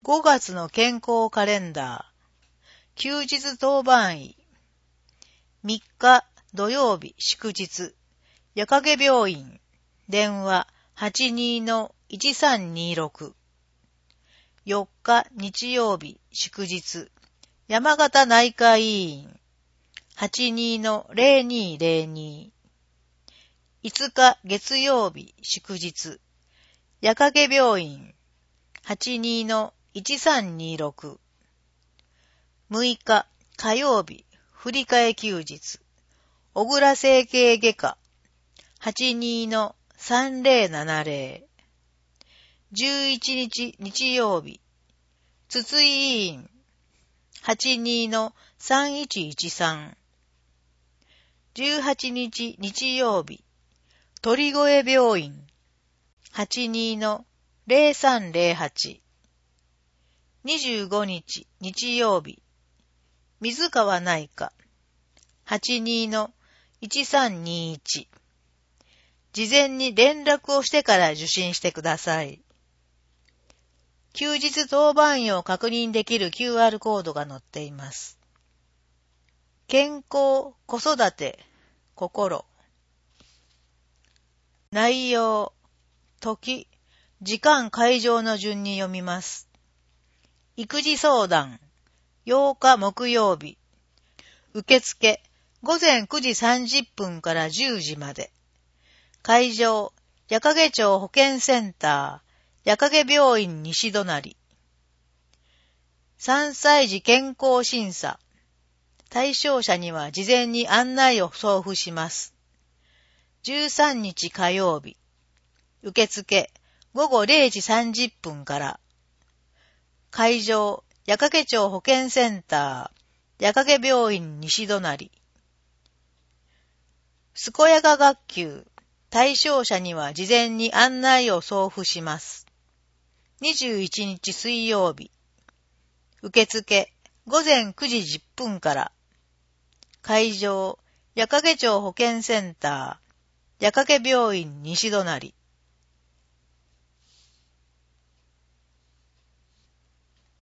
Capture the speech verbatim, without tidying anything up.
ごがつの健康カレンダー。休日当番医。みっか土曜日祝日。夜影病院。電話 はちにーのいちさんにーろく。よっか日曜日祝日。山形内科医院。はちにーのぜろにーぜろに。いつか月曜日祝日。夜影病院。はちにーのいちさんにーろく。むいか火曜日振り替え休日。小倉整形外科。はちにーのさんぜろななぜろ。じゅういちにち日曜日。筒井医院。はちにーのさんいちいちさん。じゅうはちにち日曜日。鳥越病院。はちにーのぜろさんぜろはち。にじゅうごにち日曜日。水川内科。はちにーのいちさんにいち。事前に連絡をしてから受診してください。休日当番医を確認できる キューアール コードが載っています。健康、子育て、心。内容、時、時間会場の順に読みます。育児相談、ようか木曜日。受付、ごぜんくじさんじゅっぷんからじゅうじまで。会場、夜影町保健センター、夜影病院西隣。さんさい児健康審査。対象者には事前に案内を送付します。じゅうさんにち火曜日。受付、ごごれいじさんじゅっぷんから。会場、夜影町保健センター、夜影病院西隣。健やか学級。対象者には事前に案内を送付します。にじゅういちにち水曜日。受付、ごぜんくじじゅっぷんから。会場、夜影町保健センター、夜影病院西隣。